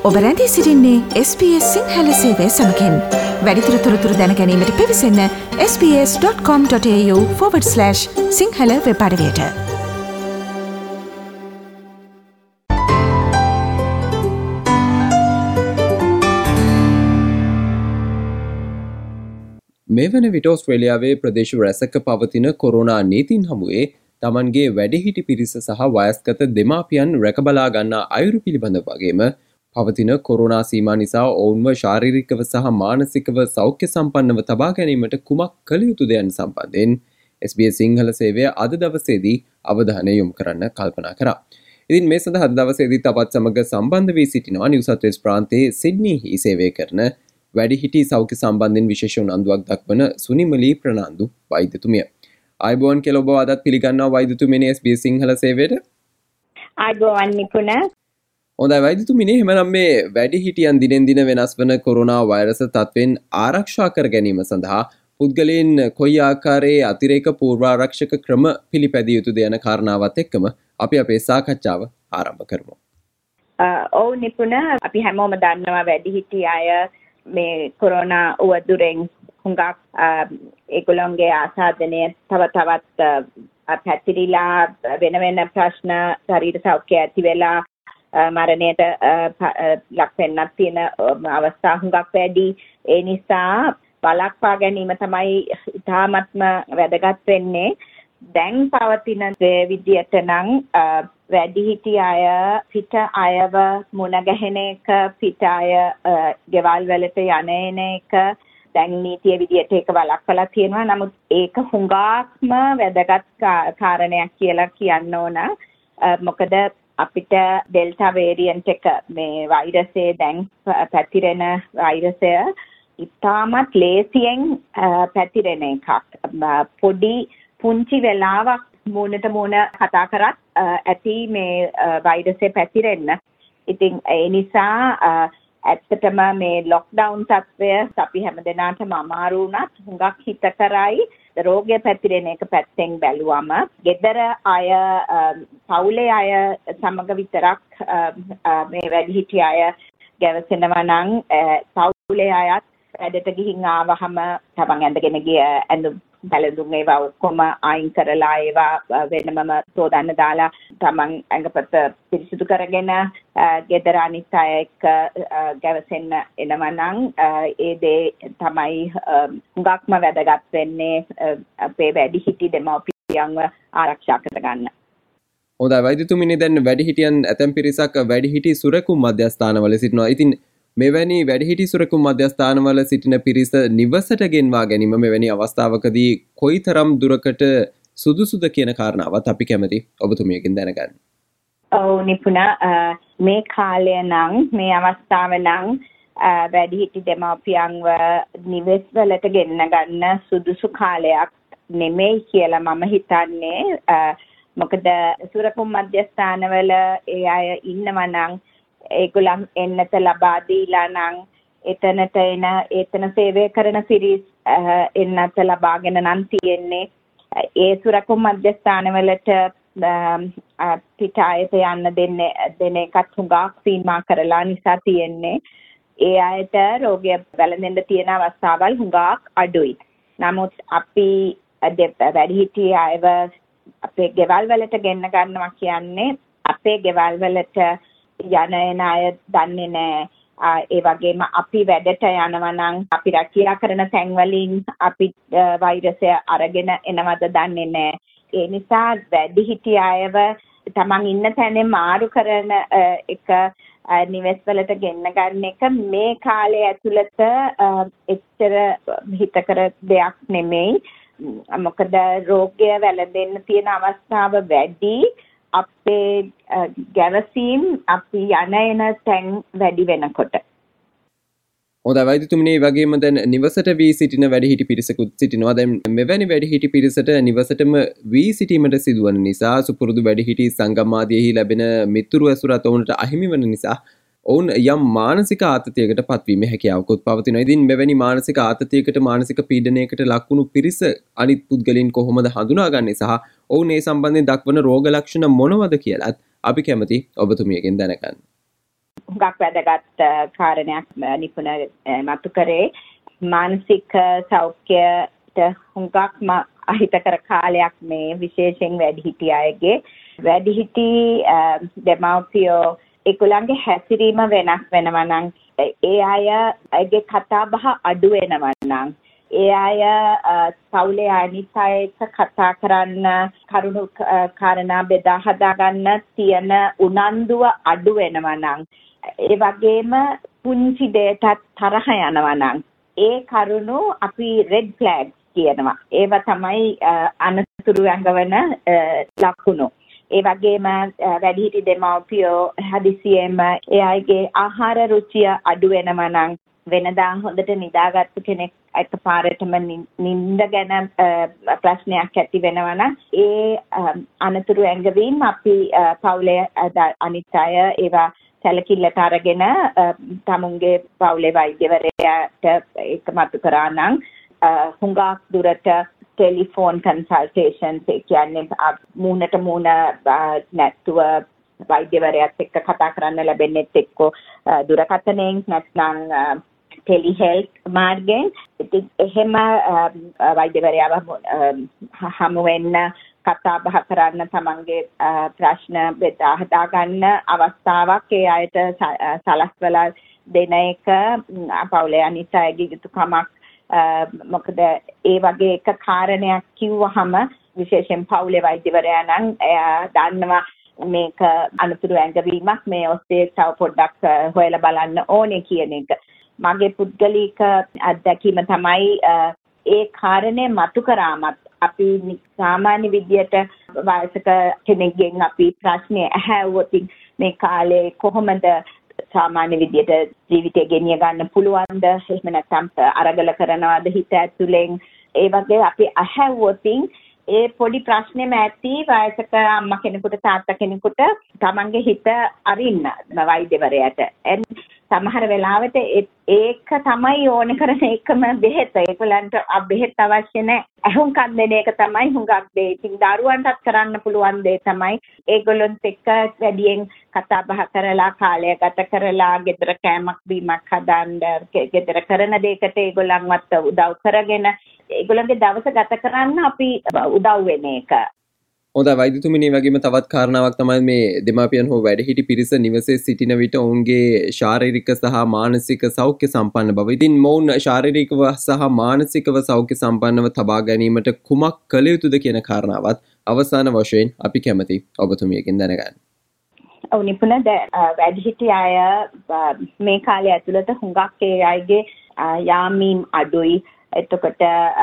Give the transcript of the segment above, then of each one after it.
ඔබ රැඳී සිටින්නේ SBS සිංහල සේවය සමගින්. වැඩිදුර තොරතුරු දැන ගැනීමට පිවිසන්න sbs.com.au/සිංහල වෙබ් අඩවියට. මේ වන විට ඔස්ට්‍රේලියාවේ ප්‍රදේශ රැසක පවතින කොරෝනා නීතින් හමුවේ තමන්ගේ වැඩිහිටි පිරිස සහ වයස්ගත දෙමාපියන් රැකබලා ගන්නා අයුරු පිළිබඳ වගේම පවතින කොරෝනා සීමා නිසා ඔවුන්ව ශාරීරිකව සහ මානසිකව සෞඛ්‍ය සම්පන්නව තබා ගැනීමට කුමක් කළ යුතුද යන සම්බන්ධයෙන් SBS සිංහල සේවය අද දවසේදී අවධානය යොමු කරන්න කල්පනා කරා. ඉතින් මේ සඳහා අද දවසේදී තවත් සමග සම්බන්ධ වී සිටිනවා නිව් සවුත් වේල්ස් ප්‍රාන්තයේ සිඩ්නිහි සේවය කරන වැඩිහිටි සෞඛ්‍ය සම්බන්ධයෙන් විශේෂ උනන්දුවක් දක්වන සුනිමලී ප්‍රනාන්දු වෛද්‍යතුමිය. ආයුබෝවන් කියලා ඔබ අදත් පිළිගන්නවා වෛද්‍යතුමියනේ SBS සිංහල සේවයට. ආයුබෝවන් නිපුණ. හොඳයි වෛද්‍යතුමියනේ, එහෙනම් මේ වැඩිහිටියන් දිනෙන් දින වෙනස් වන කොරෝනා වෛරස තත්ත්වෙන් ආරක්ෂා කර ගැනීම සඳහා පුද්ගලයන් කොයි ආකාරයේ අතිරේක පූර්වාරක්ෂක ක්‍රම පිළිපැදිය යුතුද යන කාරණාවත් එක්කම අපි අපේ සාකච්ඡාව ආරම්භ කරමු. ඔව් නිපුණ, අපි හැමෝම දන්නවා වැඩිහිටි අය මේ කොරෝනා උවදුරෙන් හුඟක් ඒගොල්ලන්ගේ ආසාදනය තව තවත් පැතිරිලා වෙන වෙන ප්‍රශ්න ශරීර සෞඛ්‍ය ඇති වෙලා මරණයට ලක් වෙන්නත් තියෙන අවස්ථා හුඟක් වැඩි. ඒ නිසා බලක්වා ගැනීම තමයි ඉතාමත්ම වැදගත් වෙන්නේ. දැන් පවතින විදියට නම් වැඩිහිටි අය පිට අයව මුණ ගැහෙන එක, පිට අය ගෙවල් වලට යන එක දැන් නීතිය විදියට ඒක වළක්වලා තියෙනවා. නමුත් ඒක හුඟක්ම වැදගත් කාරණයක් කියලා කියන්න ඕන. මොකද අපිට ඩෙල්ටා වේරියන්ට් එක මේ වෛරසයේ දැන් පැතිරෙන වෛරසය ඉතාමත් ලේසියෙන් පැතිරෙන එකක්. පොඩි පුංචි වෙලාවක් මූණට මූණ කතා කරත් ඇති මේ වෛරසය පැතිරෙන්න. ඉතින් ඒ නිසා ඇත්තටම මේ ලොක්ඩවුන් තත්ත්වය අපි හැමදෙනාටම අමාරු වුණත් හුඟක් හිතකරයි රෝගය පැතිරෙන එක පැත්තෙන් බැලුවම ගෙදර අය පවුලේ අය සමග විතරක් මේ වැඩිහිටි අය ගැවසෙනවා නම් පවුලේ අයත් වැඩට ගිහින් ආවහම තමන් ඇඳගෙන ගිය ඇඳුම් පැළඳුම් ඒවා ඔක්කොම අයින් කරලා ඒවා වෙනමම සෝදන්න දාලා තමන් ඇඟපත පිරිසිදු කරගෙන ගෙදර අනිත් අය එක්ක ගැවසෙන්න එනවා නම් ඒ දේ තමයි හුඟක්ම වැදගත් වෙන්නේ අපේ වැඩිහිටි දෙමව්පියන්ව ආරක්ෂා කරගන්න. හොඳයි වෛද්‍යතුමියනේ, දැන් වැඩිහිටියන් ඇතැම් පිරිසක් වැඩිහිටි සුරකුම් මධ්‍යස්ථානවල සිටිනවා. ඉතින් මෙවැනි වැඩිහිටි සුරකුම් මධ්‍යස්ථානවල සිටින පිරිස නිවසට ගෙන්වා ගැනීම මෙවැනි අවස්ථාවකදී කොයිතරම් දුරකට සුදුසුද කියන කාරණාවත් අපි කැමති ඔබතුමියකින් දැනගන්න. ඔව් නිපුණ, මේ කාලය නම් මේ අවස්ථාව නම් වැඩිහිටි දෙමව්පියන්ව නිවෙස් වලට ගෙන්න ගන්න සුදුසු කාලයක් නෙමෙයි කියලා මම හිතන්නේ. මොකද සුරකුම් මධ්‍යස්ථානවල ඒ අය ඉන්නවා නම් ඒගොල්ලන් එන්නත ලබා දීලා නම් එතන සේවය කරන පිරිස් එන්නත ලබාගෙන නම් තියෙන්නේ. ඒ සුරකුම් මධ්‍යස්ථානවලට පිට අයට යන්න දෙන එකත් හුඟක් සීමා කරලා නිසා තියෙන්නේ. ඒ අයට රෝගය වැළඳෙන්න තියෙන අවස්ථාවල් හුඟක් අඩුයි. නමුත් අපි වැඩිහිටි අයව අපේ ගෙවල් වලට ගෙන්න ගන්නවා කියන්නේ අපේ ගෙවල් වලට යන අය දන්නේ නැහැ. ඒ වගේම අපි වැඩට යනවා නම් අපි රැකියා කරන තැන්වලින් අපි වෛරසය අරගෙන එනවද දන්නේ නැහැ. ඒ නිසා වැඩිහිටි අයව තමන් ඉන්න තැනේ මාරු කරන එක නිවෙස් වලට ගෙන්න ගන්න එක මේ කාලය ඇතුළත එච්චර හිතකර දෙයක් නෙමෙයි. මොකද රෝගය වැළඳෙන්න තියෙන අවස්ථාව වැඩි. අපේ ගැවසීම් අපි යන එන තැන් වැඩි වෙනකොට. හොඳයි වෛද්‍යතුමියනේ, වගේම දැන් නිවසට වී සිටින වැඩිහිටි පිරිසකුත් සිටිනවා. දැන් මෙවැනි වැඩිහිටි පිරිසට නිවසටම වී සිටීමට සිදුවන නිසා සුපුරුදු වැඩිහිටි සංගම් ආදියෙහි ලැබෙන මිතුරු ඇසුරත් ඔවුන්ට අහිමි වන නිසා ඔවුන් යම් මානසික ආතතියකට පත්වීම හැකියාවකුත් පවතිනවා. ඉතින් මෙවැනි මානසික ආතතියකට මානසික පීඩනයකට ලක්වුණු පිරිස අනිත් පුද්ගලයන් කොහොමද හඳුනාගන්නේ සහ ඔවුන් ඒ සම්බන්ධයෙන් දක්වන රෝග ලක්ෂණ මොනවද කියලාත් අපි කැමති ඔබතුමියගෙන් දැනගන්න. හුඟක් වැදගත් කාරණයක් නිපුණ මතු කරේ. මානසික සෞඛ්‍යයට හුඟක්ම අහිතකර කාලයක් මේ විශේෂයෙන් වැඩිහිටි අයගේ. වැඩිහිටි දෙමව්පියෝ ඒගොල්ලන්ගේ හැසිරීම වෙනස් වෙනවා නම් ඒ අයගේ කතා බහ අඩු වෙනවා නම් ඒ අය පවුලේ අනිත් අය එක්ක කතා කරන්න කරුණු කාරණා බෙදා හදා ගන්න තියෙන උනන්දුව අඩු වෙනවා නම් ඒ වගේම පුංචි දෙයකට තරහ යනවා නම් ඒ කරුණු අපි රෙඩ් ෆ්ලැග්ස් කියනවා. ඒවා තමයි අනතුරු ඇඟවන ලකුණු. ඒ වගේම වැඩිහිටි දෙමව්පියෝ හදිසියෙම ඒ අයගේ ආහාර රුචිය අඩු වෙනවා නම් වෙනදා හොඳට නිදාගත්තු කෙනෙක් එකපාරටම නිින්ද ගැන ප්‍රශ්නයක් ඇති වෙනවා නම් ඒ අනතුරු ඇඟවීම් අපි පවුලේ අනිත් අය ඒවා සැලකිල්ලට අරගෙන තමුන්ගේ පවුලේ වෛද්‍යවරයාට ඒක මතු කරා නම් හුඟක් දුරට ටෙලිෆෝන් කන්සල්ටේෂන්ස් ඒ කියන්නේ මූණට මූණ නැතුව වෛද්‍යවරයාත් එක්ක කතා කරන්න ලැබෙන්නේත් එක්ක දුරකථනයෙන් නැත්නම් ටෙලිහෙල්ත් මාර්ගයෙන් ඉතින් එහෙම වෛද්‍යවරයාව හමු වෙන්න කතා බහ කරන්න තමන්ගේ ප්‍රශ්න බෙදා හදා ගන්න අවස්ථාවක් ඒ අයට සලස්වලා දෙන එක පවුලේ අනිත් අයගේ යුතුකමක්. මොකද ඒ වගේ එක කාරණයක් කිව්වහම විශේෂයෙන් පවුලේ වෛද්‍යවරයා නම් දන්නවා මේක අනුතුරු ඇඟවීමක් මේ ඔස්සේ තව පොඩ්ඩක් හොයලා බලන්න ඕනේ කියන එක. මගේ පුද්ගලික අත්දැකීම තමයි ඒ කාරණේ මතු කරාමත් අපි සාමාන්‍ය විදියට වයසක කෙනෙක්ගෙන් අපි ප්‍රශ්නේ ඇහැවුවොත් මේ කාලේ කොහොමද සාමාන්‍ය විදියට ජීවිතය ගෙනිය ගන්න පුළුවන්ද? එහෙම නැත්නම් අරගල කරනවාද හිත ඇතුලෙන්? ඒ වගේ අපි ඇහැවුවොත් ඒ පොඩි ප්‍රශ්නේම ඇති වයසක අම්මා කෙනෙකුට තාත්තා කෙනෙකුට තමන්ගේ හිත අරින්න වෛද්‍යවරයාට. සමහර වෙලාවට ඒක තමයි ඕන කරන එකම බෙහෙත. ඒගොල්ලන්ට බෙහෙත් අවශ්‍ය නැහැ. අහුම්කම් දෙන එක තමයි හුඟක් දේ. ඉතින් දරුවන්ටත් කරන්න පුළුවන් දේ තමයි ඒගොල්ලොන්ත් එක්ක වැඩියෙන් කතා බහ කරලා කාලය ගත කරලා ගෙදර කෑමක් බීමක් හදාන්න ගෙදර කරන දෙයකට ඒගොල්ලන්වත් උදව් කරගෙන ඒගොල්ලන්ගේ දවස ගත කරන්න අපි උදව් වෙන එක. හොඳයි වෛද්‍යතුමනි, වගේම තවත් කාරණාවක් තමයි මේ දෙමාපියන් හෝ වැඩිහිටි පිරිස නිවසේ සිටින විට ඔවුන්ගේ ශාරීරික සහ මානසික සෞඛ්‍ය සම්පන්න බව. ඉතින් මොවුන් ශාරීරිකව සහ මානසිකව සෞඛ්‍ය සම්පන්නව තබා ගැනීමට කුමක් කළ යුතුද කියන කාරණාවත් අවසාන වශයෙන් අපි කැමති ඔබතුමියකින් දැනගන්න. ඔව් නිපුණ වැඩිහිටි අය මේ කාලය ඇතුළත හුඟක් ඒ අයගේ යාමීම් අඩුයි. එතකොට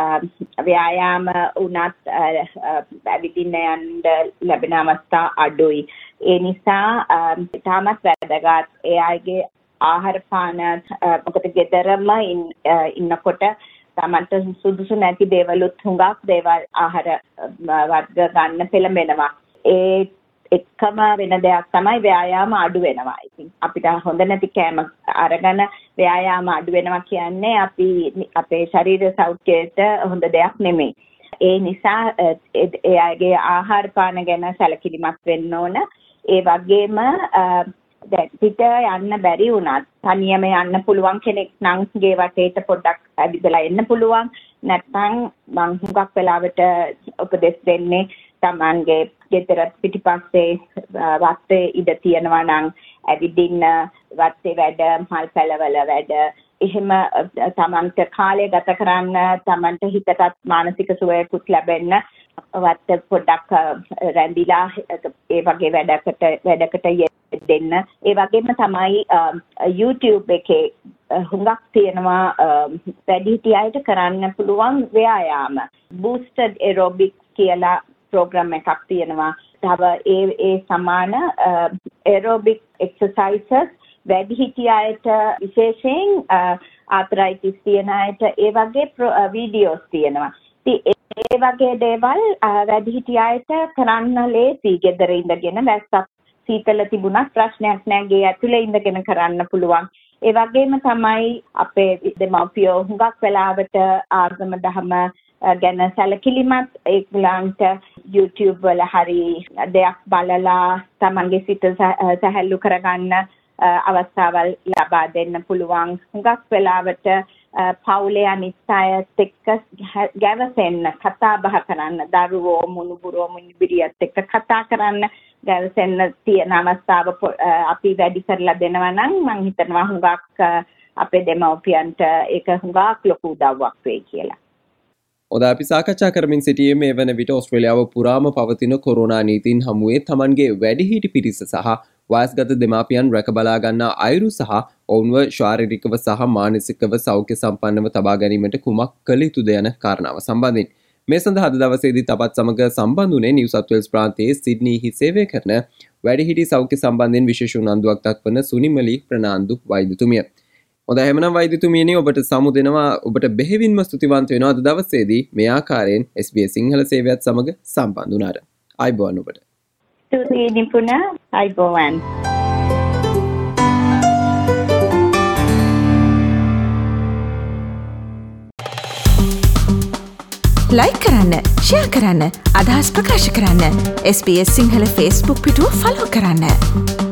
ව්‍යායාම උනත් ඇවිදින්න යන්න ලැබෙන අවස්ථා අඩුයි. ඒ නිසා තාමත් වැදගත් ඒ අයගේ ආහාර පාන මොකද ගෙදරම ඉන්නකොට තමන්ට සුදුසු නැති දේවලුත් හුඟක් දේවල් ආහාර වර්ග ගන්න පෙළඹෙනවා. ඒ එකම වෙන දෙයක් තමයි ව්‍යායාම අඩු වෙනවා. ඉතින් අපිට හොඳ නැති කෑම අරගෙන ව්‍යායාම අඩු වෙනවා කියන්නේ අපි අපේ ශරීර සෞඛ්‍යයට හොඳ දෙයක් නෙමෙයි. ඒ නිසා ඒ අයගේ ආහාර පාන ගැන සැලකිලිමත් වෙන්න ඕන. ඒ වගේම දැන් පිට යන්න බැරි වුණත් තනියම යන්න පුළුවන් කෙනෙක් නම් ගේ වටේට පොඩ්ඩක් ඇවිදලා එන්න පුළුවන්. නැත්නම් මම හුඟක් වෙලාවට උපදෙස් දෙන්නේ තමන්ගේ ගෙදර පිටිපස්සේ වත්තේ ඉඳ තියනවා නම් ඇවිදින්න වත්තේ වැඩ මල් පැලවල වැඩ එහෙම තමන්ට කාලය ගත කරන්න තමන්ට හිතටත් මානසික සුවයකුත් ලැබෙන්න වත්ත පොඩ්ඩක් රැඳිලා ඒ වගේ වැඩකට යෙදෙන්න. ඒ වගේම තමයි YouTube එකේ හුඟක් තියෙනවා වැඩිහිටි අයට කරන්න පුළුවන් ව්‍යායාම. boosted aerobics කියලා ප්‍රෝග්‍රෑම් එකක් තියෙනවා. තව ඒ සමාන aerobic exercises වැඩිහිටි අයට විශේෂයෙන් ආතරයිටිස් තියෙන අයට ඒ වගේ වීඩියෝස් තියෙනවා. ඉතින් ඒ වගේ දේවල් වැඩිහිටි අයට කරන්න ලේසි. ගෙදර ඉඳගෙන වැස්සක් සීතල තිබුණත් ප්‍රශ්නයක් නැහැ. ගේ ඇතුලේ ඉඳගෙන කරන්න පුළුවන්. ඒ වගේම තමයි අපේ දෙමව්පියෝ හුඟක් වෙලාවට ආගම දහම ගැන සැලකිලිමත් ඒගොල්ලන්ට YouTube වල හරි දෙයක් බලලා තමන්ගේ සිත සැහැල්ලු කරගන්න අවස්ථාවල් ලබා දෙන්න පුළුවන්. හුඟක් වෙලාවට පවුලේ අනිත් අයත් එක්ක ගැවසෙන්න, කතා බහ කරන්න, දරුවෝ මුණුබුරෝ මුණුබිරියත් එක්ක කතා කරන්න ගැවසෙන්න තියෙන අවස්ථාව අපි වැඩි කරලා දෙනවා නම් මම හිතනවා හුඟක් අපේ දෙමව්පියන්ට ඒක හුඟක් ලොකු උදව්වක් වෙයි කියලා. ඔද අපි සාකච්ඡා කරමින් සිටියේ මේ වන විට ඕස්ට්‍රේලියාව පුරාම පවතින කොරෝනා නීතීන් හමුවේ තමන්ගේ වැඩිහිටි පිරිස සහ වයස්ගත දෙමාපියන් රැක බලා ගන්නා අයුරු සහ ඔවුන්ව ශාරීරිකව සහ මානසිකව සෞඛ්‍ය සම්පන්නව තබා ගැනීමට කුමක් කළ යුතුද යන කාරණාව සම්බන්ධයෙන් මේ සඳහා අද දවසේදී තපත් සමග සම්බන්ධ වුණේ නිව් සවුත් වේල්ස් ප්‍රාන්තයේ සිඩ්නීහි සේවය කරන වැඩිහිටි සෞඛ්‍ය සම්බන්ධයෙන් විශේෂ උනන්දුවක් දක්වන සුනිමලි ප්‍රනාන්දු වෛද්‍යතුමිය. හොඳයි එහෙනම් වෛද්‍යතුමියනි ඔබට සමු දෙනවා. ඔබට බෙහෙවින්ම ස්තුතිවන්ත වෙනවා අද දවසේදී මේ ආකාරයෙන් SBS සිංහල සේවයත් සමග සම්බන්ධ වුණාට. ආයිබෝවන් ඔබට. ස්තුතියි නිපුණ. ආයිබෝවන්. ලයික් කරන්න, ෂෙයා කරන්න, අදහස් ප්‍රකාශ කරන්න. SBS සිංහල Facebook පිටුව ෆලෝ කරන්න.